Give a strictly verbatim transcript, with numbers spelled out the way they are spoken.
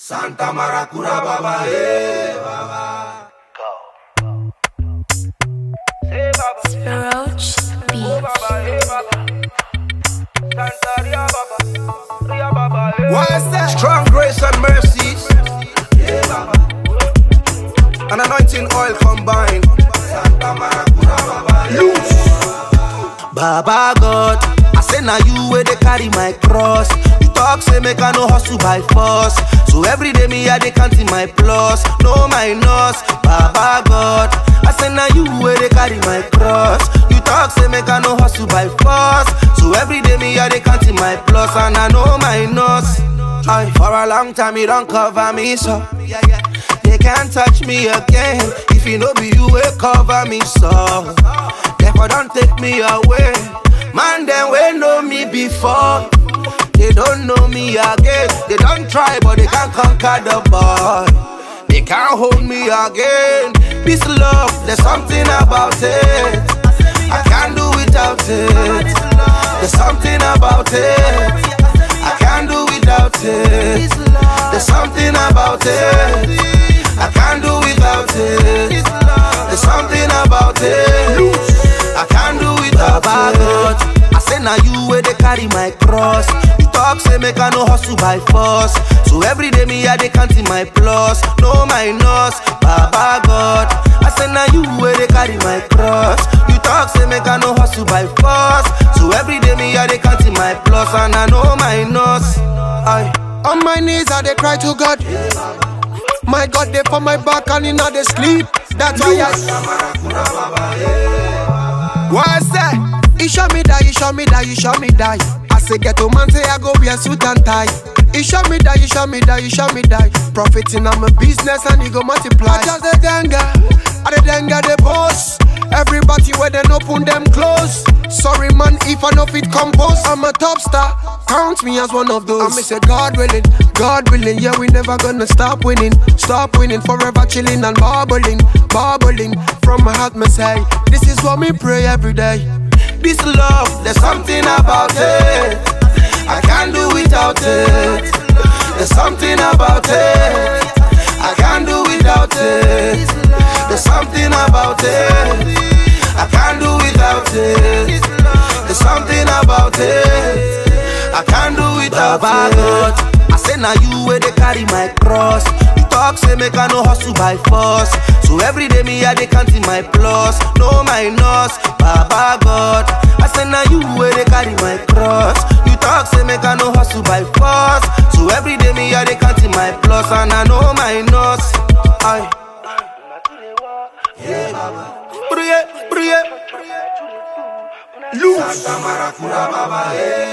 Santa Maracura Baba, eh, Baba. Hey, Baba. Roach Beats. Oh, Baba, hey, Baba. Santa Ria Baba, Ria Baba, hey. What's that? Strong grace and mercies, yeah, Baba. An anointing oil combined. Santa Maracura Baba, loose. Baba God, I say now you where they carry my cross. You talk say make I no hustle by force. So every day me I dey counting my plus, no minus. Baba God, I say now you where they carry my cross. You talk say make I no hustle by force. So every day me I dey counting my plus and I know minus. Aye, for a long time you don't cover me so. They can't touch me again. If you know be you will cover me so. Therefore don't take me away. Man them will know me before. They don't know me again. They don't try but they can't conquer the boy. They can't hold me again. Peace love, there's something about it. I can't do without it. There's something about it. I can't do without it. There's something about it. I can't do without it. There's something about it. I can't do without it. I say now you where they carry my cross. You talk say make I no hustle by force. So every day me I dey counting my plus, no minus. Baba God, I say now you where they carry my cross. You talk say make I no hustle by force. So every day me I dey counting my plus and I know minus. Aye. On my knees I dey cry to God. My God dey for my back and inna dey sleep. That's why I. What's that? He show me that, he show me that, he show me that. I say get to man say I go wear suit and tie. He show me that, he show me that, he show me that. Profiting on my business and he go multiply. I just the denga, I the denga the boss. Everybody where they open them close. Sorry man if I know fit compose. I'm a top star, count me as one of those. I may say God willing, God willing. Yeah we never gonna stop winning. Stop winning, forever chilling and bubbling, bubbling. From my heart me say, this is what me pray every day. This love, there's something about it. I can't do without it. There's something about it. I can't do without it. There's something about it. I can't do without it. There's something about it. I can't do without Baba it. God, I say now you where they carry my cross. You talk say make I no hustle by force. So every day me I dey counting my plus, no minus. Baba God, I say now you where they carry my cross. You talk say make I no hustle by force. So every day me I dey counting my plus and I know minus. Aye. Yeah, Baba. Brouillé, brouillé. Loose. Santa Maracura Baba, eh.